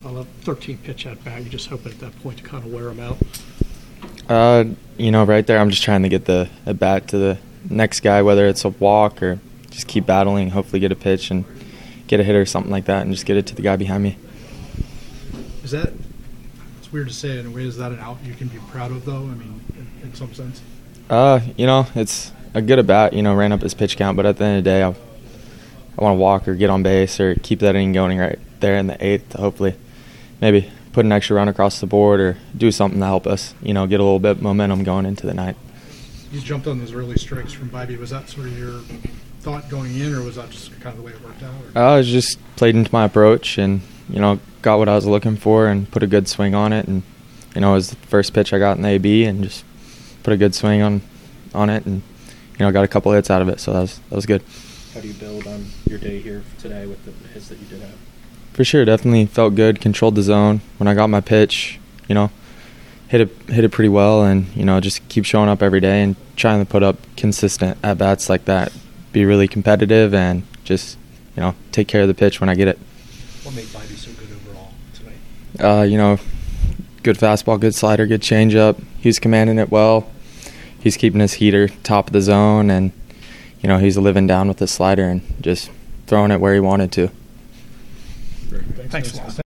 On the 13 pitch at bat, you just hoping at that point to kind of wear him out. Right there, I'm just trying to get the at bat to the next guy, whether it's a walk or just keep battling, hopefully get a pitch and get a hit or something like that, and just get it to the guy behind me. Is that, it's weird to say it in a way, is that an out you can be proud of, though? I mean, in some sense? It's a good at bat, ran up his pitch count, but at the end of the day, I want to walk or get on base or keep that inning going right there in the 8th to hopefully maybe put an extra run across the board or do something to help us, get a little bit of momentum going into the night. You jumped on those early strikes from Bibee. Was that sort of your thought going in, or was that just kind of the way it worked out? I was just played into my approach and, got what I was looking for and put a good swing on it. And, it was the first pitch I got in the AB and just put a good swing on it and, got a couple hits out of it. So that was good. How do you build on your day here today with the hits that you did have? For sure, definitely felt good, controlled the zone. When I got my pitch, hit it pretty well and, just keep showing up every day and trying to put up consistent at-bats like that. Be really competitive and just, take care of the pitch when I get it. What made Bibee so good overall tonight? Good fastball, good slider, good changeup. He's commanding it well. He's keeping his heater top of the zone and, he's living down with the slider and just throwing it where he wanted to. Thanks a lot.